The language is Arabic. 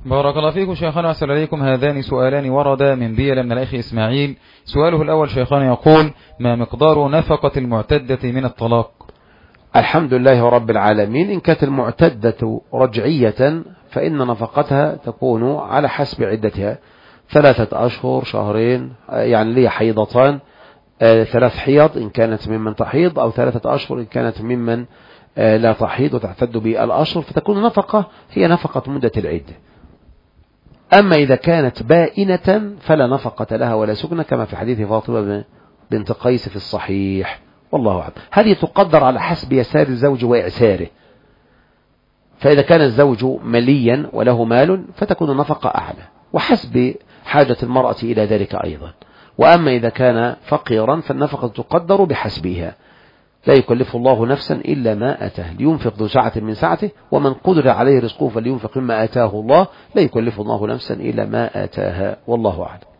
بارك الله فيكم شيخنا وأحسن إليكم. هذان سؤالان وردا من بيل من الأخ إسماعيل. سؤاله الأول شيخنا يقول: ما مقدار نفقة المعتدة من الطلاق؟ الحمد لله رب العالمين. إن كانت المعتدة رجعية فإن نفقتها تكون على حسب عدتها، 3 أشهر، شهرين، يعني لي حيضتان، 3 حيض إن كانت ممن تحيض، أو 3 أشهر إن كانت ممن لا تحيض وتعتد بالأشهر، فتكون نفقة هي نفقة مدة العدة. أما إذا كانت بائنة فلا نفقة لها ولا سكنة، كما في حديث فاطمة بنت قيس في الصحيح، والله أعلم. هذه تقدر على حسب يسار الزوج وإعساره، فإذا كان الزوج مليا وله مال فتكون النفقة أعلى، وحسب حاجة المرأة إلى ذلك أيضا. وأما إذا كان فقيرا فالنفقة تقدر بحسبها، لا يكلف الله نفسا إلا ما أتاه، لينفق ذو سعة من سعته، ومن قدر عليه رزقه فلينفق مما آتاه الله، لا يكلف الله نفسا إلا ما آتاها، والله أعلم.